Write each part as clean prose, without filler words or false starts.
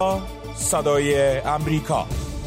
صدای امریکا.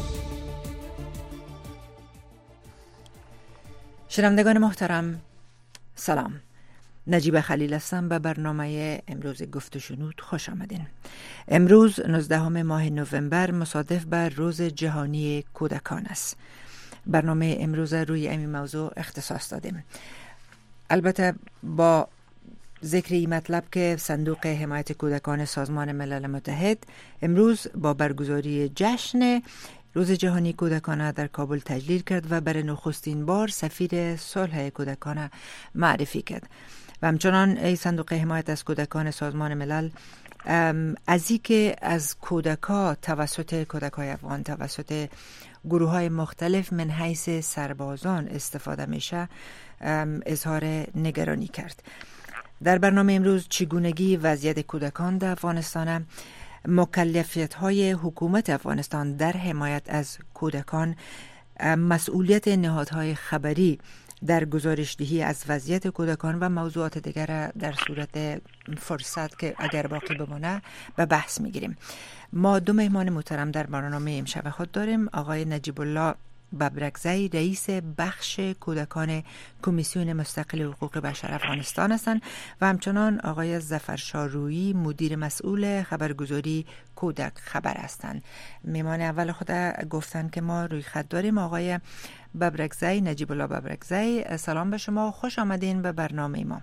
شنوندگان محترم سلام، نجیب خلیل هستم. به برنامه امروز گفت و شنود خوش آمدین. امروز 19 ماه نوامبر مصادف بر روز جهانی کودکان است. برنامه امروز روی این موضوع اختصاص دادیم، البته با ذکر این مطلب که صندوق حمایت کودکان سازمان ملل متحد امروز با برگزاری جشن روز جهانی کودکان در کابل تجلیل کرد و برای نخستین بار سفیر صلح کودکان معرفی کرد و همچنان ای صندوق حمایت از کودکان سازمان ملل از این که از کودکا توسط کودکای افغان توسط گروه های مختلف من حیث سربازان استفاده میشه اظهار نگرانی کرد. در برنامه امروز چگونگی وضعیت کودکان در افغانستان، مکلفیت‌های حکومت افغانستان در حمایت از کودکان، مسئولیت نهادهای خبری در گزارش‌دهی از وضعیت کودکان و موضوعات دیگر در صورت فرصت که اگر باقی بمانه به بحث می‌گیریم. ما دو مهمان محترم در برنامه امشب خود داریم. آقای نجیب الله ببرکزی رئیس بخش کودکان کمیسیون مستقل حقوق بشر افغانستان هستند و همچنان آقای ظفرشاه رویی مدیر مسئول خبرگزاری کودک خبر هستند. مهمان اول خود گفتن که ما روی خط داریم. آقای ببرکزی، نجیب الله ببرکزی، سلام به شما و خوش آمدین به برنامه ما.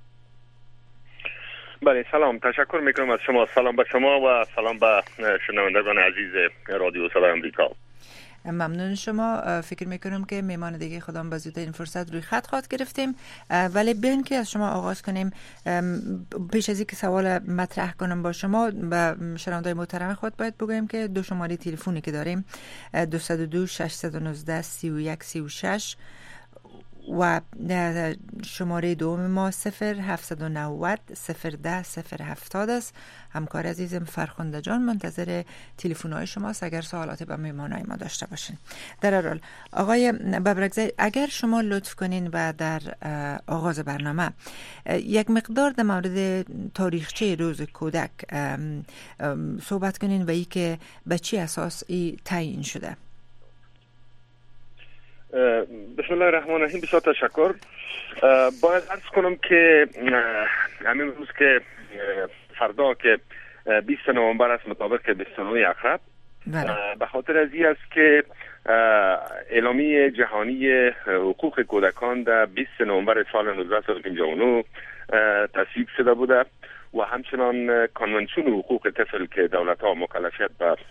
بله سلام، تشکر میکنم از شما. سلام به شما و سلام به شنوندگان عزیز رادیو صدای امریکا. ممنون شما. فکر میکنم که میمان دیگه خودم به زودی این فرصت روی خط خواهد گرفتیم، ولی بین که از شما آغاز کنیم، پیش از اینکه سوال مطرح کنم با شما به شنوندگان محترم خود باید بگویم که دو شماره تلفنی که داریم 202 619 3136 و شماره دوم ما 0790 010 070 است. همکار عزیزم فرخنده جان منتظر تلفن‌های شماست اگر سوالاتی به مهمانای ما داشته باشین. در هر حال آقای ببرکزی، اگر شما لطف کنین و در آغاز برنامه یک مقدار در مورد تاریخچه روز کودک صحبت کنین و ای که به چی اساس ای تعیین شده. بسم الله الرحمن الرحیم. بسیار تشکر. باید عرض کنم که همین روز که فردا که 20 نوامبر است مطابق 29 اقرب، به خاطر از این است که اعلامیه جهانی حقوق کودکان در 20 نوامبر سال 1959 تصویب شده بوده و همچنان کنونسیون حقوق طفل که دولت‌ها مکلفیت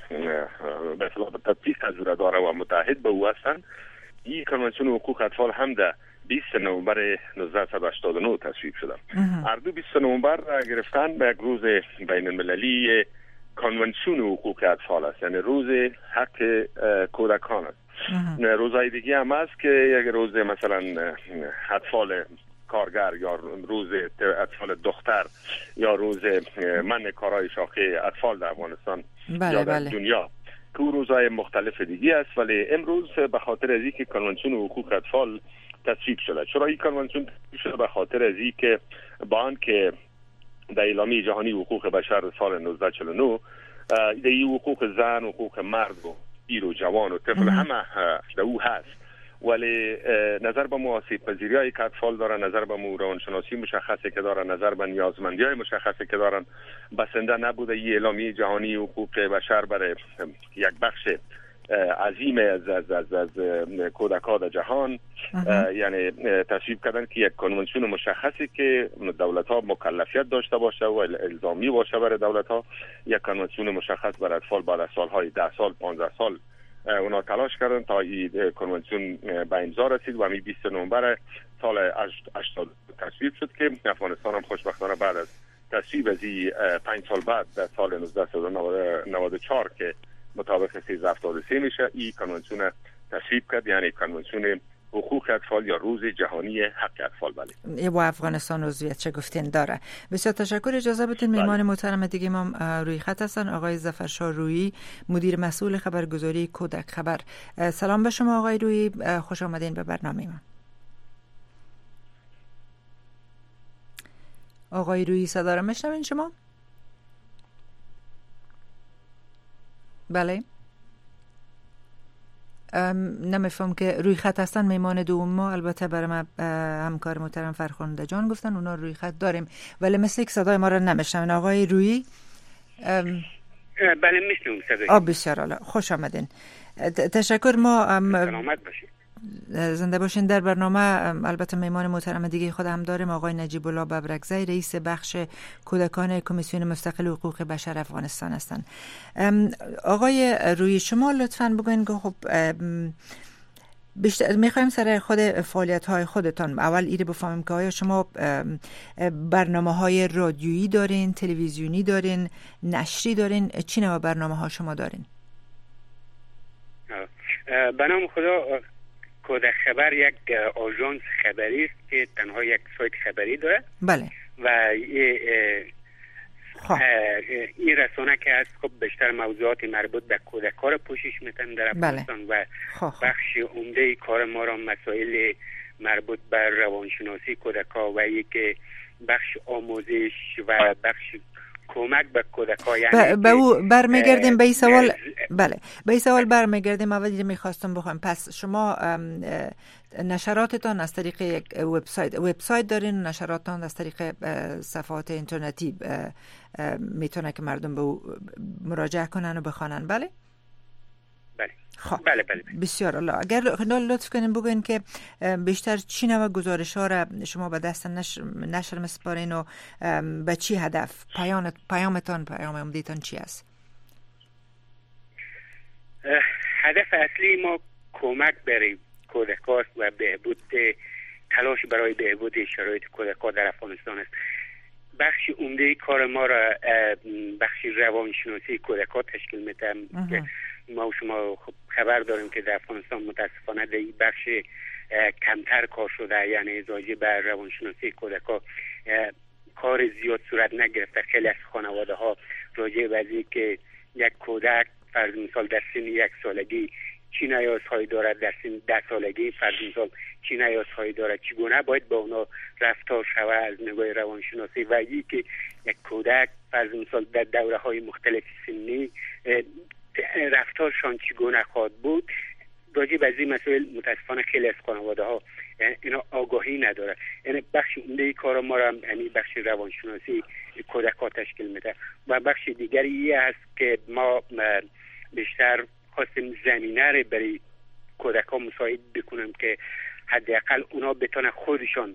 به تطبیق از او داره و متحد به او هستند، این کنونسیون حقوق اطفال هم در 20 نوامبر 1989 تصویب شده. هر دو 20 نوامبر گرفتن به یک روز بین المللی کنونسیون حقوق اطفال است، یعنی روز حق کودکان است. روزهای دیگه هم هست که یک روز مثلا اطفال کارگر یا روز اطفال دختر یا روز منع کارهای شاخه اطفال در افغانستان یا در دنیا که روزهای مختلف دیگه است، ولی امروز به خاطر از اینکه کنونسیون حقوق اطفال تصویب شده. چرا این کنونسیون تصویب شده؟ به خاطر از اینکه با آنکه در اعلامیه جهانی حقوق بشر سال 1949 در این حقوق زن، حقوق مرد و پیر و جوان و طفل همه در او هست، ولی نظر به آسیب پذیری‌هایی که اطفال دارن، نظر به روانشناسی مشخصی که دارن، نظر به نیازمندی‌های مشخصی که دارن، بسنده نبوده این اعلامیه جهانی حقوق بشر برای یک بخش عظیم از کودکان در جهان یعنی تصویب کردن که یک کنونسیون مشخصی که دولت‌ها مکلفیت داشته باشه و الزامی باشه برای دولت‌ها، یک کنونسیون مشخص برای اطفال بعد از سال‌های 10 سال 15 سال اونا تلاش کردن تا این کنونسیون به امضا رسید و 20 نوامبر سال 80 تصویب شد که افغانستان هم خوشبختانه بعد از تصویب از این 5 سال بعد در سال 1994 که مطابق 1373 میشه این کنونسیون تصویب کرد، یعنی کنونسیون حقوق اطفال یا روز جهانی حق اطفال. بله و افغانستان عضویت چه گفتین داره. بسیار تشکر. اجازه بدین مهمان محترم دیگه ما روی خط هستن، آقای ظفرشاه رویی مدیر مسئول خبرگزاری کودک خبر. سلام به شما آقای رویی، خوش آمدین به برنامه ما. آقای رویی صدا را میشنوین شما؟ بله. نمیفهم که روی خط هستن میمان دوم ما. البته برای ما همکار محترم فرخنده جان گفتن اونا روی خط داریم، ولی مثل یک صدای ما را نمیشنون. آقای روی بله میشنم صدای. بسیار عالی، خوش آمدین. تشکر. ما سلامت باشید. زنده باشین. در برنامه البته میمان محترم دیگه خود هم داریم، آقای نجیب الله ببرکزی، رئیس بخش کودکان کمیسیون مستقل حقوق بشر افغانستان هستند. آقای روی شما لطفاً بگوین که خب بیشتر میخوایم سر خود فعالیت های خودتان اول ایره بفهمیم که آیا شما برنامه های رادیویی دارین، تلویزیونی دارین، نشری دارین؟ چی نوع برنامه ها شما دارین؟ به نام خدا کودک خبر یک آژانس خبری است که تنها یک سایت خبری داره. بله. و این رسانه که هست خب بیشتر موضوعات مربوط به کودک‌ها را پوشش میدن در افغانستان. بله. و بخش عمده کار ما را مسائل مربوط به روانشناسی کودک‌ها و یک بخش آموزش و بخش کمک به کودک‌ها، یعنی به او برمیگردیم به این سوال. بله، به این سوال برمیگردیم. اولی میخواستم بخوام پس شما نشراتتان از طریق یک وبسایت دارین، نشراتتان از طریق صفحات اینترنتی میتونه که مردم به او مراجعه کنن و بخوانن؟ بله. بله. بسیار عالی. اگر لطف کنین بگوین که بیشتر چی نوع گزارش ها را شما به دست نشر مسپارین و به چی هدف؟ پیام عمدیتان چی است؟ هدف اصلی ما کمک برای کودکان و بهبود تلاش برای بهبود شرایط کودکان در افغانستان است. بخش عمده کار ما را بخش روانشناسی کودکان تشکیل میده. ما و شما خب خبر داریم که در افغانستان متاسفانه در این بخش کمتر کار شده، یعنی راجع به روانشناسی کودکان کار زیاد صورت نگرفته. خیلی از خانواده ها راجع به اینکه یک کودک فرض مثال در سن 1 سالگی چی نیازهایی دارد، در سن 10 سالگی فرض مثال چی نیازهایی دارد، چگونه باید با اونا رفتار شود از نگاه روانشناسی، و اینکه یک کودک فرض مثال در دوره‌های مختلف سنی رفتارشان چگونه خواهد بود. راجع به این مسائل متاسفانه خیلی از خانواده ها اینا آگاهی نداره. یعنی بخش عمده کار ما را یعنی بخش روانشناسی کودکان تشکیل میده. و بخش دیگری هست که ما بیشتر خواستیم زمینه را برای کودکان مساعد بکنیم که حداقل اونا بتونه خودشان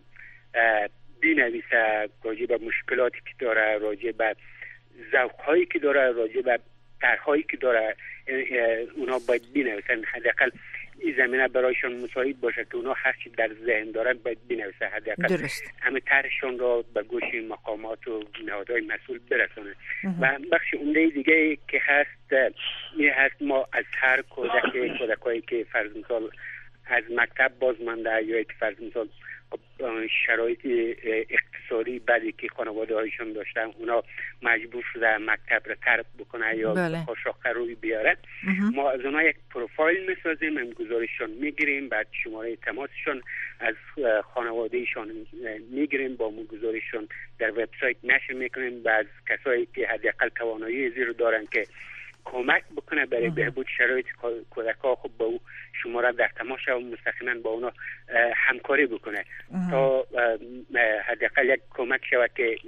بنویسه راجع به مشکلاتی که داره، راجع به ذوق‌هایی که داره، راجع به طرح‌هایی که داره، اونا باید بنویسن. حداقل این زمینه برایشان مساعد باشه که اونا هر چی در ذهن دارن باید بنویسن. حداقل همه طرحشون را به گوش مقامات و نهادهای مسئول برسونه. و بخش عمده دیگه که هست این هست ما از هر کودکایی که فرض مثال از مکتب بازمانده یا که فرض مثال شرایط اقتصادی بعدی که خانواده هایشون داشتن اونا مجبور شده مکتب را ترک بکنه یا خاشاخه روی بیاره، ما از اونا یک پروفایل میسازیم، هم گزارششون میگیریم، بعد شماره تماسشون از خانوادهشون میگیریم، با مو گزارششون در وبسایت نشر میکنیم و از کسایی که حداقل توانایی زیر دارن که کمک بکنه برای بهبود شرایط کودک‌ها، خب با او شماره در تماس و مستقیما با اونا همکاری بکنه تا حداقل یک کمک شود که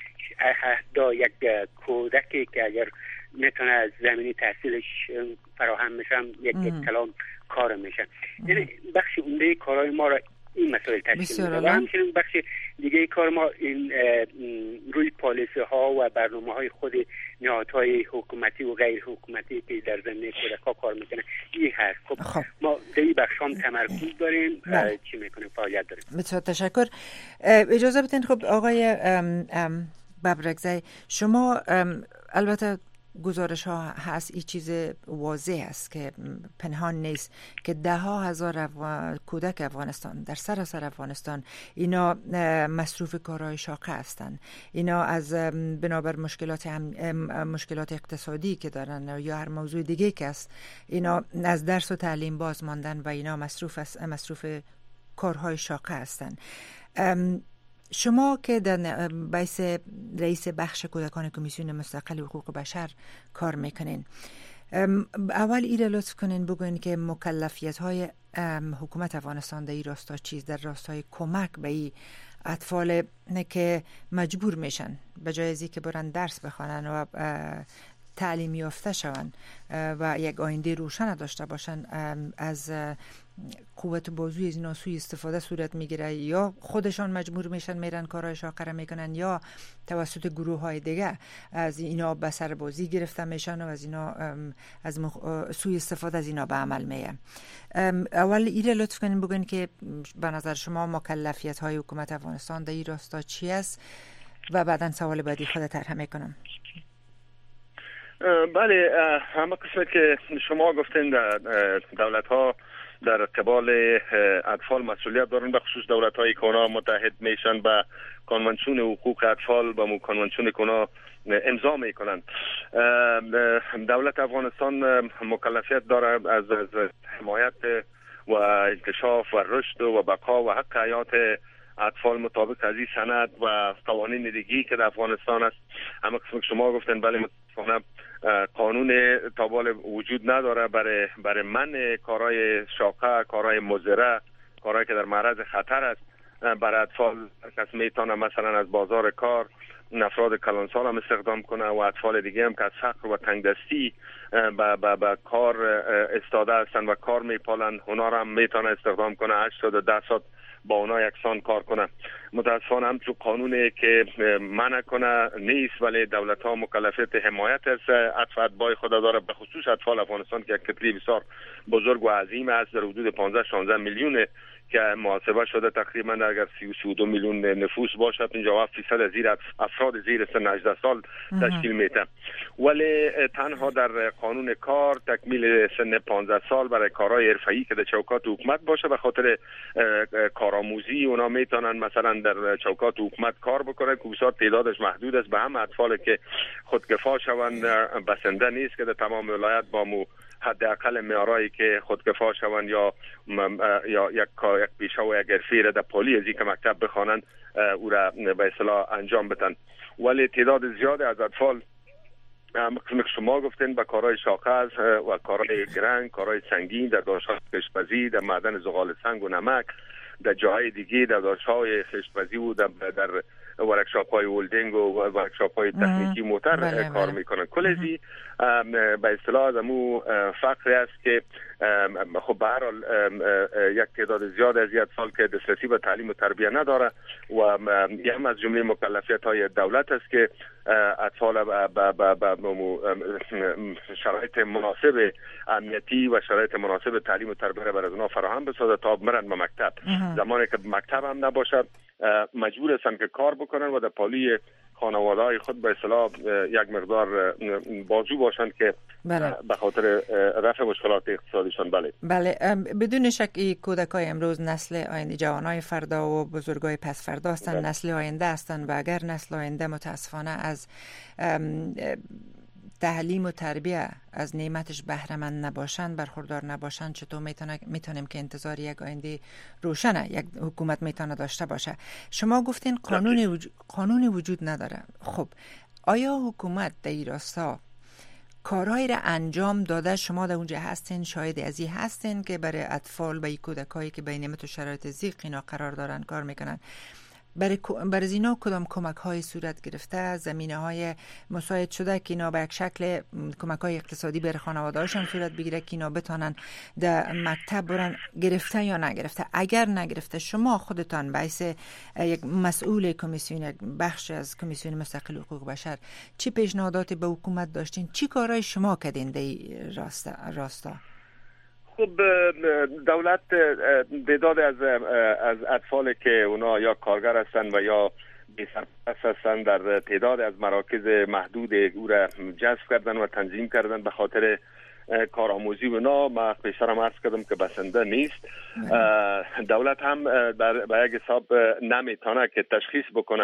یک کودکی که اگر میتونه از زمینی تحصیلش فراهم میشه یک کلام کار میشه. یعنی بخش عمده کارهای ما را این مسائل تشکیل میده. و همچنین بخش دیگه کار ما این روی پالیسی ها و برنامه های خود نهادهای حکومتی و غیر حکومتی که در زمینه کودک‌ها کار میکنه این هست. خب ما در این بخش هم تمرکز داریم. چی میکنیم؟ فعالیت داریم. بسیار تشکر. اجازه بدین خب آقای ببرکزی، شما البته گزارش ها هست، این چیز واضح است که پنهان نیست که 10,000 کودک افغانستان در سراسر افغانستان اینا مصروف کارهای شاقه هستند. اینا از بنابر مشکلات اقتصادی که دارن یا هر موضوع دیگه که است، اینا از درس و تعلیم باز ماندن و اینا مصروف کارهای شاقه هستند. شما که در رئیس بخش کودکان کمیسیون مستقل حقوق بشر کار میکنین، اول ایره لطف کنین بگوین که مکلفیت های حکومت افغانستان در این راستا چیز، در راستای کمک به این اطفال که مجبور میشن به جای ازی که برن درس بخوانن و تعلیم یافته شون و یک آینده روشن داشته باشن، از قوت بازوی از اینا سوی استفاده صورت میگیره، یا خودشان مجبور میشن میرن کارهای شاقه میکنن، یا توسط گروه های دیگه از اینا به سر بازی گرفته میشن و از اینا از سوی استفاده از اینا به عمل میه. اول ایره لطف کنین بگوین که به نظر شما مکلفیت های حکومت افغانستان در این راستا چی است و بعدا سوال بعدی خود طرح میکنم. بله، همه قسمت که شما گفتین دولت ها در قبال اطفال مسئولیت دارن، به خصوص دولت هایی که اونا متحد میشن به کنوانسیون حقوق اطفال و کنوانسیون که اونا امضا میکنن. دولت افغانستان مکلفیت داره از حمایت و انکشاف و رشد و بقا و حق حیات اطفال مطابق از این سند و قوانین دیگی که در افغانستان است. همه قسم که شما گفتن بله، متاسفانه قانون تابال وجود نداره برای منع کارهای شاقه، کارهای مضره، کارهایی که در معرض خطر است برای اطفال. کس میتونه مثلا از بازار کار افراد کلانسال هم استخدام کنه و اطفال دیگه هم که از فقر و تنگدستی به کار استاده هستن و کار میپالن، اونا هم میتونه استخدام کنه 8 تا 10 ساعت با اونا یکسان کار کنه. متاسفانه همچون قانونی که منع کنه نیست، ولی دولت ها مکلفیت حمایت از اتباع خود داره، به خصوص اطفال افغانستان که یک کتله بسیار بزرگ و عظیم است، در حدود 15-16 میلیون که محاسبه شده تقریبا اگر 32 میلیون نفوس باشد 57% از زیر افراد زیر سن 18 سال تشکیل میده. ولی تنها در قانون کار تکمیل سن 15 سال برای کارهای حرفه‌ای که در چوکات حکومت باشه به خاطر کارآموزی اونا میتونن مثلا در چوکات حکومت کار بکنن که بسیار تعدادش محدود است. به هم اطفال که خودکفا شوند بسنده نیست که در تمام ولایت با حداقل معیارایی که خودکفا شوند یا یک پیشه و یک حرفه را در پالی از که مکتب بخوانن او را به اصطلاح انجام بدن. ولی تعداد زیاد از اطفال مثل شما گفتین به کارهای شاقه و کارهای گرنگ، کارهای سنگین در دانشگاه کشاورزی، در معدن زغال سنگ و نمک، در جاهای دیگه در دانشگاه کشاورزی و در ورکشاپ های ولدینگ و ورکشاپ های تکنیکی موتر کار میکنن. کلزی به اصطلاح دمو فقری است که خب به هر حال یک تعداد زیاد از اطفال که دسترسی به تعلیم و تربیت نداره و هم از جمله مکلفیت های دولت است که اطفال به شرایط مناسب امنیتی و شرایط مناسب تعلیم و تربیت برای اونها فراهم بسازه تا برن به مکتب. زمانی که مکتب هم نباشد مجبور هستن که کار بکنن و در پالی خانواده‌های خود به اصطلاح یک مقدار بازو باشند که به خاطر رفع مشکلات اقتصادیشان. بله بدون شک کودکای امروز نسل آینده، جوانای فردا و بزرگای پس فردا هستند، نسل آینده هستند و اگر نسل آینده متاسفانه از تعلیم و تربیت از نعمتش بهره مند نباشن، برخوردار نباشن، چطور میتونیم که انتظار یک آینده روشنه یک حکومت میتونه داشته باشه؟ شما گفتین قانونی وجود نداره. خب آیا حکومت در این راستا کارهایی را انجام داده؟ شما در اونجا هستین، شاید ازی هستین که برای اطفال و کودکایی که بین نعمت و شرایط ضیق اینا قرار دارن کار میکنن، برای اینا کدام کمک های صورت گرفته، زمینه های مساعد شده که اینا به یک شکل کمک های اقتصادی برای خانواده هاشون صورت بگیره که اینا بتانن در مکتب برن، گرفته یا نگرفته؟ اگر نگرفته شما خودتان باعث یک مسئول کمیسیون، یک بخش از کمیسیون مستقل حقوق بشر چی پیشنهادات به حکومت داشتین؟ چی کارهای شما کردین در راستا؟ خب دولت تعداد از اطفال که اونا یا کارگر هستن و یا بی‌سرپرست هستن در تعداد از مراکز محدود او را جذب کردن و تنظیم کردن به خاطر کارآموزی و اونا. ما پیشترم عرض کردم که بسنده نیست. دولت هم به یک حساب نمیتونه که تشخیص بکنه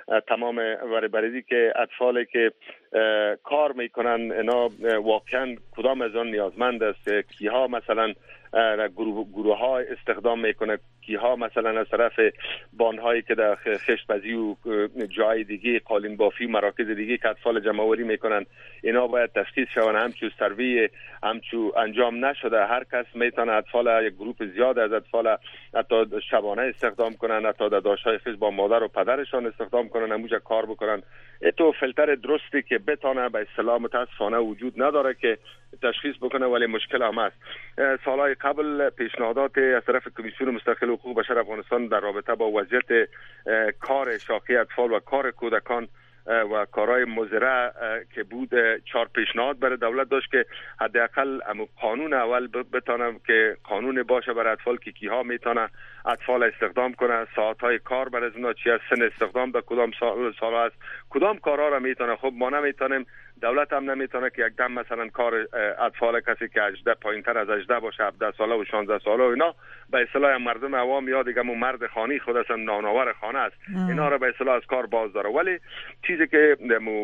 تمام بریدی که اطفالی که کار میکنن اینا واقعا کدام از آن نیازمند است، کیها مثلا گروه ها استخدام میکنه، کیها مثلا از طرف بانهایی که در خشت‌پزی و جای دیگه قالین بافی مراکز دیگه که اطفال جمع‌آوری میکنن اینا باید تشخیص شون. همچون سروی همچون انجام نشده هر کس میتونه اطفال یک گروپ زیاد از اطفال حتی شبانه استخدام کنن، حتی داداشای خیش با مادر و پدرشان استخدام کنن، همونجا کار بکنن. تو فیلتر درستی که بتونه به اصطلاح متاسفانه وجود نداره که تشخیص بکنه، ولی مشکل هم است. سالهای قبل پیشنهادات از طرف کمیسیون مستقل حقوق بشر افغانستان در رابطه با وضعیت کار شاخی اطفال و کار کودکان و کارهای مزرعه که بود 4 پیشنهاد برای دولت داشت که حداقل قانون اول بتونه که قانون باشه برای اطفال که کیها میتونه اطفال استخدام کنه، ساعت‌های کار برای اونا چی است، سن استخدام در کدام سال است، کدام کارا را میتونه. خب ما نمیتونیم، دولت هم نمیتونه که یک دم مثلا کار اطفال کسی که 18 پایینتر از 18 باشه 17 ساله و 16 ساله و اینا به اصطلاح مردم عوام یا دیگه مرد خانی خود است، نانآور خانه است، اینا را به اصطلاح از کار باز داره. ولی چیزی که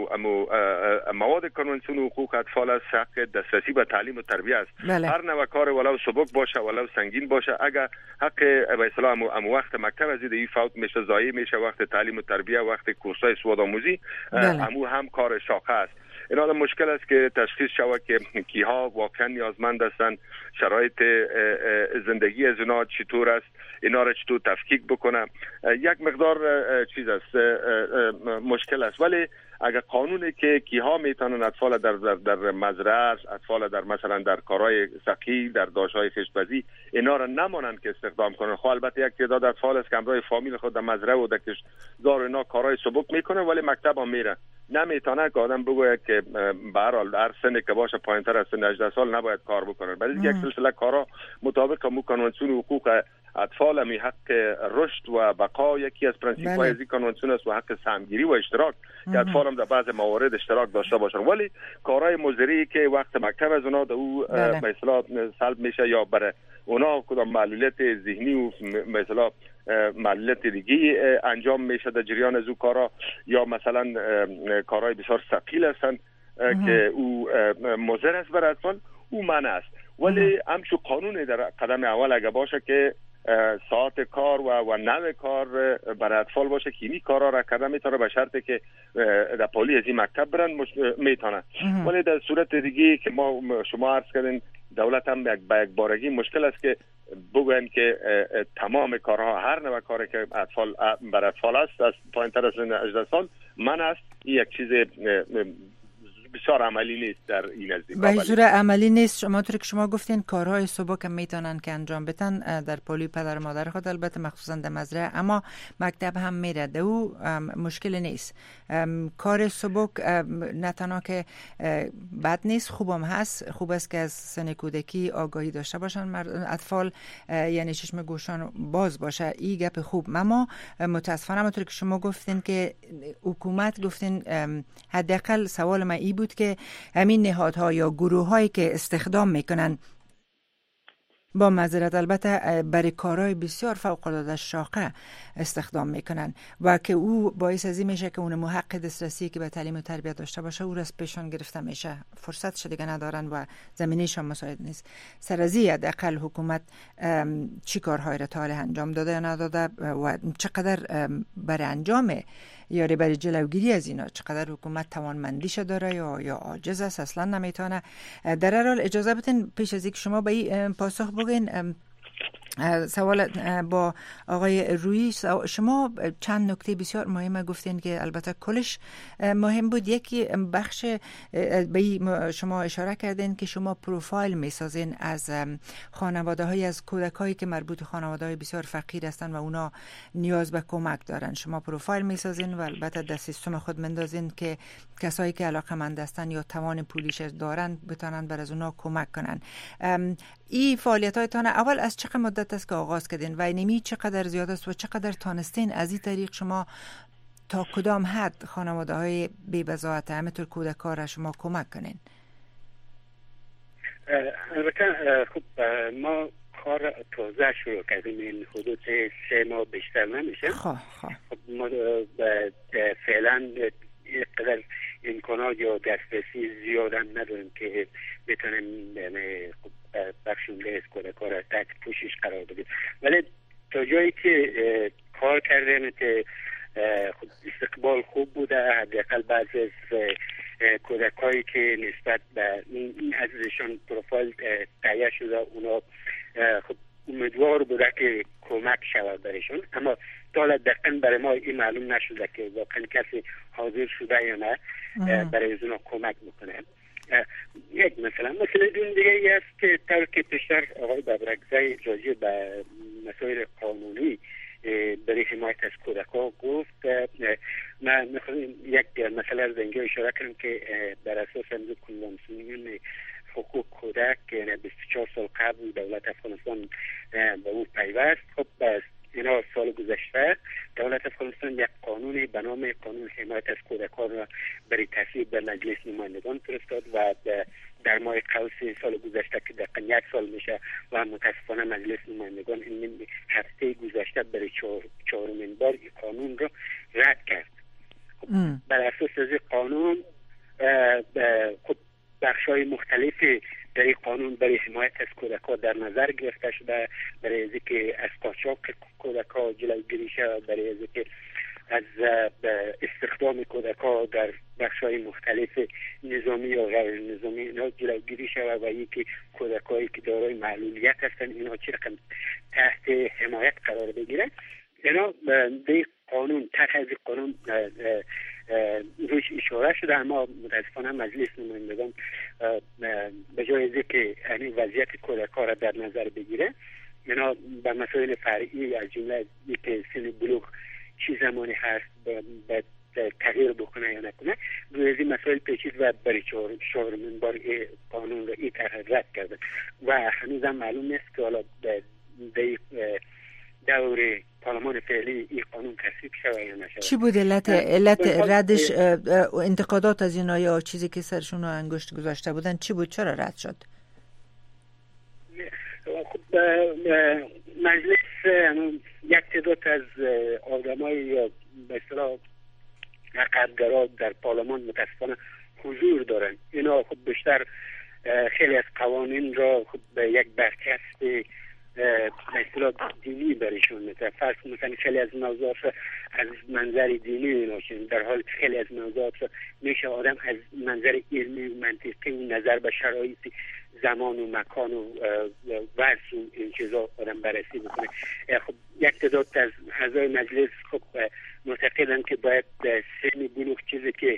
مواد کنوانسیون حقوق اطفال است حق دسترسی به تعلیم و تربیت است. بله. هر نوع کار ولو سبک باشه ولو سنگین باشه، اگر حق به اصطلاح وقت مکتب از این فوت میشه، ضایع میشه وقت تعلیم و تربیت، وقت کورسای سواد آموزی، هم کار شاخه است. اینا مشکل است که تشخیص شود که کیها واقعا نیازمند هستند، شرایط زندگی از اونا چطور است، اینا را چطور تفکیک بکنه. یک مقدار چیز است، مشکل است. ولی اگر قانونی که کیها میتونن اطفال در مزرعه، اطفال در مثلا در کارهای سقی، در داشت‌های خشت‌پزی اینا را نمانند که استخدام کنن. خب البته یک تعداد اطفال است که همراه فامیل خود در مزرعه و در کشتزار اینا کارهای سبک میکنه، ولی مکتب هم میره. نمیتونه که آدم بگه که به هر حال هر سنی که باشه پایینتر از سن 18 سال نباید کار بکنه. برای یک سلسله کارا مطابق کنوانسیون حقوق اطفال همی حق رشد و بقا یکی از پرنسیپ‌های از این کنوانسیون است و حق سهمگیری و اشتراک که اطفال هم در بعض موارد اشتراک داشته باشن. ولی کارهای مزرعی که وقت مکتب از اونا در او به اصطلاح سلب میشه یا برای اونا کدام معلولیت ذهنی و به اصطلاح معلولیت دیگه انجام میشه در جریان از او کارا، یا مثلا کارهای بسیار ثقیل هستن که او مضر است برای اطفال، او منع است. ولی همچون قانون در قدم اول اگه باشه که ساعت کار و نوع کار برای اطفال باشه که اینی کارا را کردن میتونه به شرطی که در پالی از این مکتب برن میتونه. ولی در صورت دیگه که شما عرض کردین دولت هم به یک بارگی مشکل است که بگوین که تمام کارها هر نوع کاری که برای اطفال است از پایینتر از 18 سال من است، این یک چیز بسیار عملی نیست در این نزدیک. به صورت عملی نیست. شما طور که شما گفتین کارهای سبک میتونن که انجام بدن در پولی پدر و مادر خود، البته مخصوصا در مزرعه، اما مکتب هم میره ده او مشکل نیست. کار سبک نه تنها که بد نیست، خوبم هست. خوب است که از سن کودکی آگاهی داشته باشن اطفال، یعنی چشم گوشان باز باشه، این گپ خوب. اما متاسفانه همونطور که شما گفتین که حکومت گفتین، حداقل سوال من ای بود که همین نهادها یا گروه‌هایی که استخدام میکنن با معذرت البته برای کارهای بسیار فوق‌العاده شاقه استخدام میکنن و که او باعث از این میشه که اون حق دسترسی که به تعلیم و تربیت داشته باشه او را از پیشان گرفته میشه، فرصتش دیگه ندارن و زمینه‌شان مساعد نیست. سر از این حداقل حکومت چی کارهای را تا حالا انجام داده یا نداده و چقدر برای انجام یا برای جلوگیری از اینا چقدر حکومت توانمندیش داره یا عاجز است، اصلا نمیتونه. در هر حال اجازه بدین پیش از اینکه شما به این پاسخ بگین سوال با آقای رویی، شما چند نکته بسیار مهمه گفتین که البته کلش مهم بود. یکی بخش به شما اشاره کردین که شما پروفایل میسازین از خانواده های از کودکایی که مربوط به خانواده های بسیار فقیر هستن و اونا نیاز به کمک دارن. شما پروفایل میسازین و البته در سیستم خود مندازین که کسایی که علاقه‌مند هستن یا توان پولیش دارن بتونن بر از اونا کمک کنن. این فعالیت‌هایتان اول از چقدر مدت است که آغاز کردین و اینمی چقدر زیاد است و چقدر تانستین از این طریق شما تا کدام حد خانواده‌های بی‌بضاعت همینطور کودکان را شما کمک کنین؟ البته خب ما کار تازه شروع کردیم، این حدود 3 ماه بیشتر نمیشه. خب ما فعلا اینقدر امکانات یا دسترسی زیاد هم نداریم که بتونیم بخشونده از کودک‌ها را تحت پوشش قرار بدیم، ولی تا جایی که کار کردیم که استقبال خوب بوده. حداقل بعضی از کودکایی که نسبت به این ازشان پروفایل تهیه شده اونا خب امیدوار بوده که کمک شود برایشون، اما تا دقیقاً برای ما این معلوم نشده که واقعا کسی حاضر شده یا نه برای اونا کمک میکنه. یک مثلا دیگه ای است که طور که پیشتر آقای ببرکزی راجع به مسائل قانونی برای حمایت از کودک‌ها گفت، من میخوام یک مسئله رو اینجا اشاره کنم که بر اساس کنوانسیون حقوق کودک 24 سال قبل دولت افغانستان به او پیوست. خب اینا سال گذشته دولت افغانستان یک قانونی به نام قانون حمایت از کودکان را برای تصویب به مجلس نمایندگان فرستاد و در ماه قوس سال گذشته که دقیقاً 1 سال میشه و متاسفانه مجلس نمایندگان این هفته گذشته برای 4مین بار این قانون را رد کرد. خب بر اساس از قانون خب بخش‌های مختلفی در این قانون برای حمایت از کودک‌ها در نظر گرفته شده، برای اینکه از قاچاق کودک‌ها جلوگیری شود، برای اینکه از استخدام کودک‌ها در بخش‌های مختلف نظامی یا غیر نظامی اینا جلوگیری شود و اینکه کودک‌هایی که دارای معلولیت هستند اینا چه رقم تحت حمایت قرار بگیرن. اینا به قانون طرح از قانون روش اشاره شده، اما متاسفانه مجلس نمایندگان به جای از که این وضعیت کودک‌ها را در نظر بگیره اینا به مسائل فرعی از جمله اینکه سن بلوغ چی زمانی هست باید تغییر بکنه یا نکنه روی از این مسائل پیچید و برای 4مین بار قانون را این طرح رد کرده و هنوز هم معلوم نیست که حالا دور پارلمان فعلی این قانون تصویب شود یا نشود. چی بود علت ردش؟ انتقادات از اینا یا چیزی که سرشون رو انگشت گذاشته بودن چی بود؟ چرا رد شد؟ خب مجلس یک تعداد از آدمای به اصطلاح عقب‌گرا در پارلمان متاسفانه حضور دارن. اینا خب بیشتر خیلی از قوانین را خب به یک برچسب به اصطلاح دینی برشون میده. فرض مثلا خیلی از موضوعات از منظر دینی ایناشون، در حال خیلی از موضوعات میشه آدم از منظر علمی و منطقی و نظر به شرایط زمان و مکان و وضع و این چیزا آدم بررسی میکنه. خب یک تعداد از اعضای مجلس خب معتقدن که باید سن بلوغ چیزی که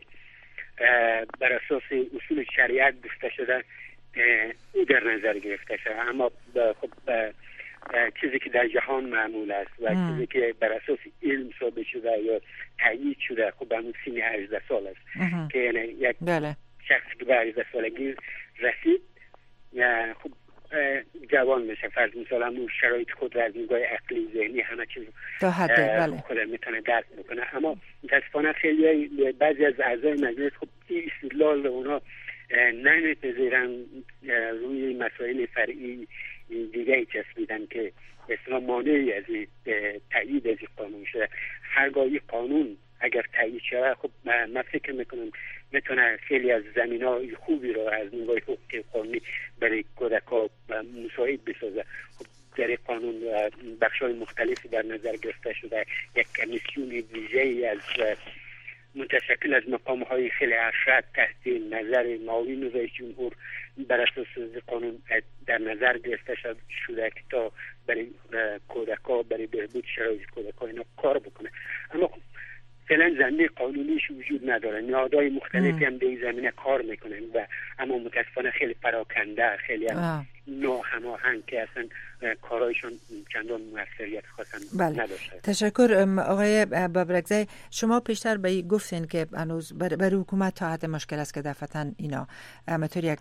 بر اساس اصول شریعت گفته شده او در نظر گرفته شده، اما خب چیزی که در جهان معمول است و چیزی که بر اساس علم ثابت شده یا تایید شده خب همون سن 18 سال است که یعنی یک شخصی که به 18 سالگی رسید خب جوان میشه. فرض مثلا اون شرایط خود را از نگاه عقلی ذهنی همه چیز خود میتونه درک بکنه، اما متاسفانه خیلی بعضی از اعضای مجلس خب این استدلال اونا نمیپذیرن، روی مسائل فرعی دیگه چسبیدن که اصلا مانعی از تایید از قانون شده. هرگاه قانون اگر تایید شده خب من فکر میکنم میتونه خیلی از زمینه‌های خوبی رو از نگاه حقوقی قانونی برای کودک‌ها مساعد بسازه. خب در قانون بخش‌های مختلفی در نظر گرفته شده، یک کمیسیون ویژه‌ای از متشکل از مقام‌های خیلی افراد تحت نظر معاون رئیس جمهور بر اساس قانون در نظر گرفته شده که تا برای کودک‌ها برای بهبود شرایط کودک‌ها اینا کار بکنه، اما فعلا زمینه قانونیش وجود نداره. نهادهای مختلفی هم به این زمینه کار میکنن و اما متاسفانه خیلی پراکنده، خیلی هم ناهماهنگ که اصلا کارایشون چندان موثریت خاصی نداشته. تشکر آقای ببرکزی. شما پیشتر به گفتین که هنوز برای حکومت تا حد مشکل است که دفعتاً اینا همطور یک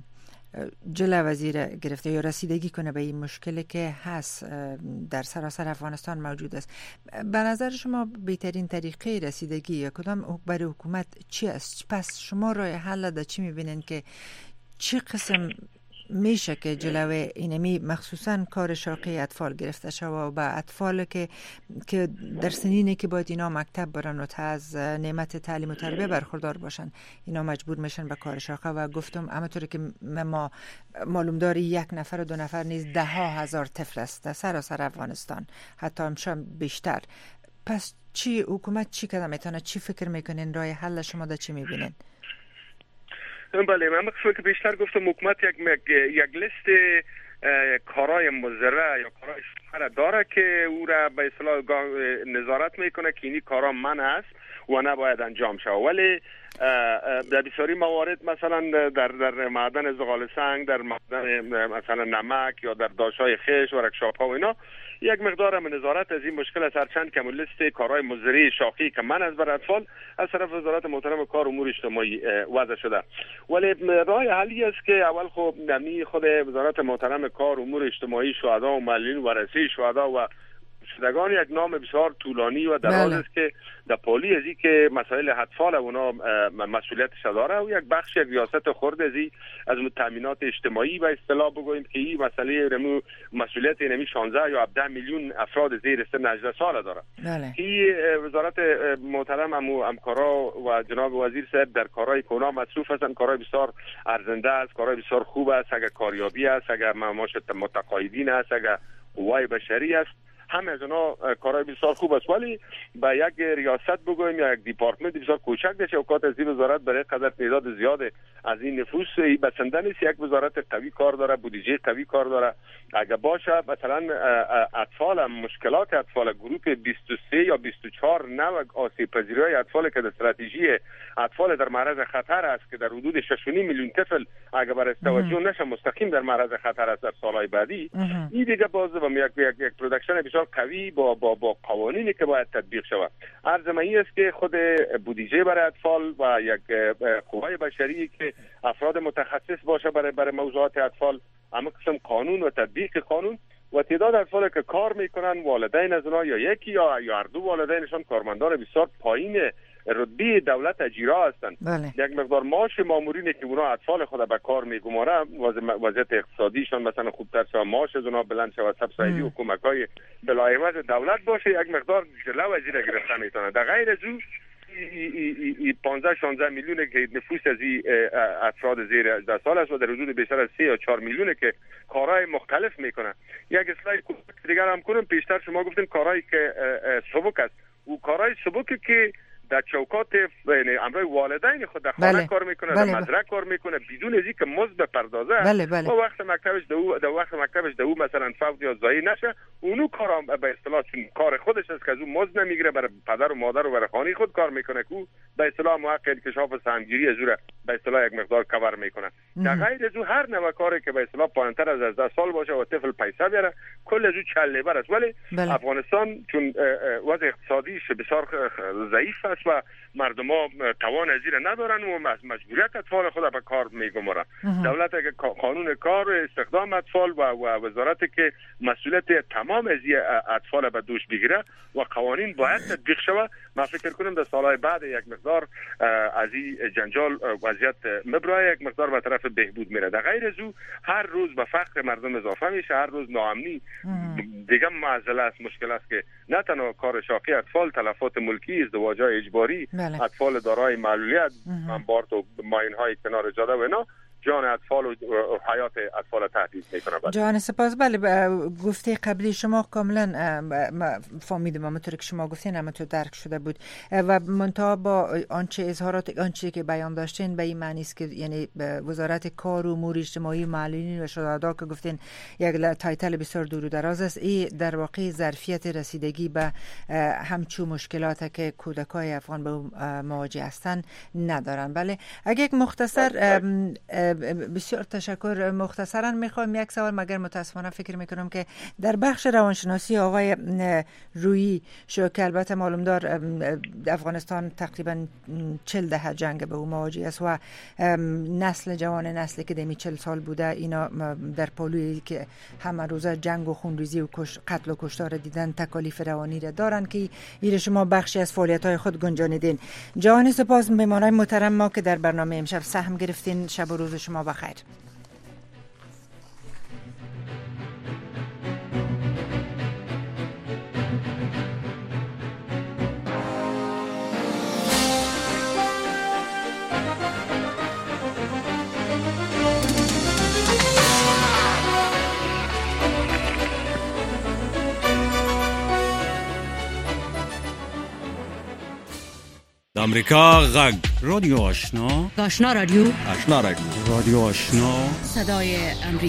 جلو وزیر گرفته یا رسیدگی کنه به این مشکلی که هست در سراسر افغانستان موجود است. به نظر شما بهترین طریقه رسیدگی یا کدام برای حکومت چی است؟ پس شما راه حل در چی میبینین که چه قسم میشه که جلوی اینمی مخصوصا کار شاقی اطفال گرفته شود و به اطفال که در سنینی که باید اینا مکتب برن و از نعمت تعلیم و تربیه برخوردار باشن، اینا مجبور میشن به کار شاقه. و گفتم همونطوری که ما معلوم داری 1 نفر و 2 نفر نیز 10,000 طفل است در سراسر افغانستان، حتی همشان بیشتر. پس چی حکومت چی کده میتونه، چی فکر میکنین، راه حل شما در چی میبینین؟ بله، من مخصوصا که بیشتر گفتم حکومت یک لیست کارهای مزرعه یا کارهای شهر داره که او را به اصطلاح نظارت میکنه که اینی کارا منع است و نباید انجام شود. ولی در بسیاری موارد مثلا در معدن زغال سنگ، در معدن مثلا نمک یا در داشت‌های خشت و رکشاپ‌ها و اینا یک مقدار هم نظارت از این مشکل است، هرچند که لیست کارهای مزرعی شاخی که من از بر اطفال از طرف وزارت محترم کار و امور اجتماعی وضع شده. ولی راه حلی است که اول خود وزارت محترم کار و امور اجتماعی شهدا و معلولین و ورثه شهدا و شدگان یک نام بسیار طولانی و دراز است که در پالی ازی که مسائل اطفال اونا مسئولیتش داره و یک بخش یک ریاست خرد از تامینات اجتماعی و اصطلاح بگوییم که این مسئله مسئولیت اینمی 16 یا 17 میلیون افراد زیر سن 18 سال داره. این وزارت محترم همکارا و جناب وزیر صاحب در کارهای کونا مصروف هستند، کارهای بسیار ارزنده است، کارهای بسیار خوب است، اگر کاریابی است، اگر معاشرت متقاعدین است، اگر قوای بشری است، همه از اونا کارهای بسیار خوب است. ولی با یک ریاست بگویم یا یک دیپارتمنت بسیار کوچک داشته اوقات از این وزارت برای قدر تعداد زیاد از این نفوس بسنده نیست. یک وزارت قوی کار داره، بودجه قوی کار داره. اگه باشه مثلا اطفال، مشکلات اطفال گروپ 23 یا 24 نوع آسیب پذیری اطفال که در استراتژی اطفال در معرض خطر است که در حدود 6.5 میلیون طفل اگه برای توجه نشه مستقیم در معرض خطر است در سالهای بعدی، این دیگه باز یک پروداکشن بسیار قوی با قوانینی که باید تطبیق شود. عرض من این است که خود بودجه برای اطفال و یک قوای بشری که افراد متخصص باشه برای موضوعات اطفال، اما قسم قانون و تطبیق قانون و تعداد اطفال که کار میکنن والدین از اونها یا یکی یا هر دو والدینشان کارمندان بسیار پایین رتبه دولت اجیرا هستند. یک مقدار معاش مامورینی که اونها اطفال خود به کار میگماره وضعیت اقتصادیشان مثلا خوبتر شود، معاش از اونها بلند شود، سبسایدی و کمک‌های بلایوز دولت باشه، یک مقدار جلو از این گرفته میتونه. در غیر از او 15-16 میلیون که نفوس از این افراد زیر 18 سال است و در حدود بیشتر از 3 یا 4 میلیون که کارهای مختلف میکنن. یک اسلاید دیگر هم کنم، پیشتر شما گفتین کارهایی که سبک است و کارهای سبکی که در چوکات امرای والدین خود در خانه کار میکنه، در مدرسه کار میکنه بدون از اینکه مزد بپردازه و وقت مکتبش دو مثلا فوت یا ضایع نشه، اونو کار به اصطلاح چون کار خودش است که از اون مزد نمیگیره، برای پدر و مادر و برای خانه خود کار میکنه که به اصطلاح موقع انکشاف سهمگیری از اون به اصطلاح یک مقدار کور میکنه. در غیر از اون هر نوع کاری که به اصطلاح پایینتر از 18 سال باشه و طفل پیسه بیاره کل از اون چله بر است. ولی افغانستان چون وضع اقتصادیش بسیار ضعیف است و مردم ها توان از این ندارن و مجبوریت اطفال خود به کار میگمارن. دولت اگه قانون کار استخدام اطفال و وزارت که مسئولیت تمام از اطفال به دوش بگیره و قوانین باید تطبیق شود، من فکر کنم در سالهای بعد یک مقدار از این جنجال وضعیت مبرای یک مقدار به طرف بهبود میره. در غیر از او هر روز به فقر مردم اضافه میشه، هر روز ناامنی دیگه معضله است، مشکل است که نه تنها کار شاقی اطفال، تلفات ملکی، ازدواج‌های اجباری، اطفال دارای معلولیت، منبارت و ماین‌های کنار جاده و اینا جان اطفال و حیات اطفال تهدید میکنه. جان سپاس. بله، گفته قبلی شما کاملا فهمیدم، همونطور که شما گفتین همونطور درک شده بود و منتها با آنچه که بیان داشتین به این معنی است که یعنی وزارت کار و امور اجتماعی معلولین و شهدا که گفتین یک تایتل بسیار دور و دراز است، این در واقع ظرفیت رسیدگی به همچو مشکلاتی که کودکای افغان به مواجه هستند ندارن. بله، اگه یک مختصر بسیار تشکر. مختصرا میخوام یک سوال، مگر متاسفانه فکر میکنم که در بخش روانشناسی آقای رویی شو که البته معلوم دار افغانستان تقریبا 40 دهه جنگ به او مواجه است و نسل جوان، نسلی که دمی 40 سال بوده، اینا در پالویی که همه روزه جنگ و خونریزی و قتل و کشتار دیدن تکالیف روانی را دارن که این شما بخشی از فعالیت‌های خود گنجانیدین. جان سپاس مهمانان محترم ما که در برنامه امشب سهم گرفتین. شب و روز شما بخیر. آمریکا غږ رادیو آشنا آشنا رادیو آشنا رادیو رادیو آشنا صدای امریکا